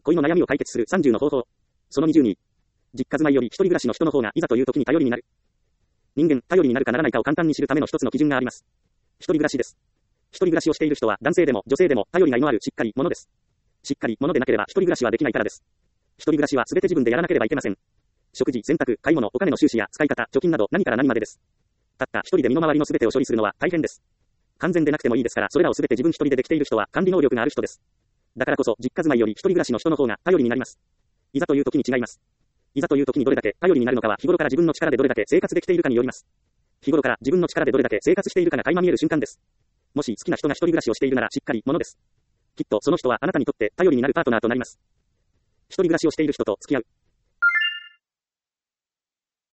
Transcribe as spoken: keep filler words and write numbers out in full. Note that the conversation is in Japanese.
恋の悩みを解決するさんじゅうの方法。そのにじゅうに。実家住まいより一人暮らしの人の方がいざという時に頼りになる。人間、頼りになるかならないかを簡単に知るための一つの基準があります。一人暮らしです。一人暮らしをしている人は男性でも女性でも頼りがいのあるしっかり者です。しっかり者でなければ一人暮らしはできないからです。一人暮らしは全て自分でやらなければいけません。食事、洗濯、買い物、お金の収支や使い方、貯金など何から何までです。たった一人で身の回りの全てを処理するのは大変です。完全でなくてもいいですから、それらを全て自分一人でできている人は管理能力がある人です。だからこそ、実家住まいより一人暮らしの人の方が頼りになります。いざという時に違います。いざという時にどれだけ頼りになるのかは日頃から自分の力でどれだけ生活できているかによります。日頃から自分の力でどれだけ生活しているかが垣間見える瞬間です。もし好きな人が一人暮らしをしているならしっかり者です。きっとその人はあなたにとって頼りになるパートナーとなります。一人暮らしをしている人と付き合う。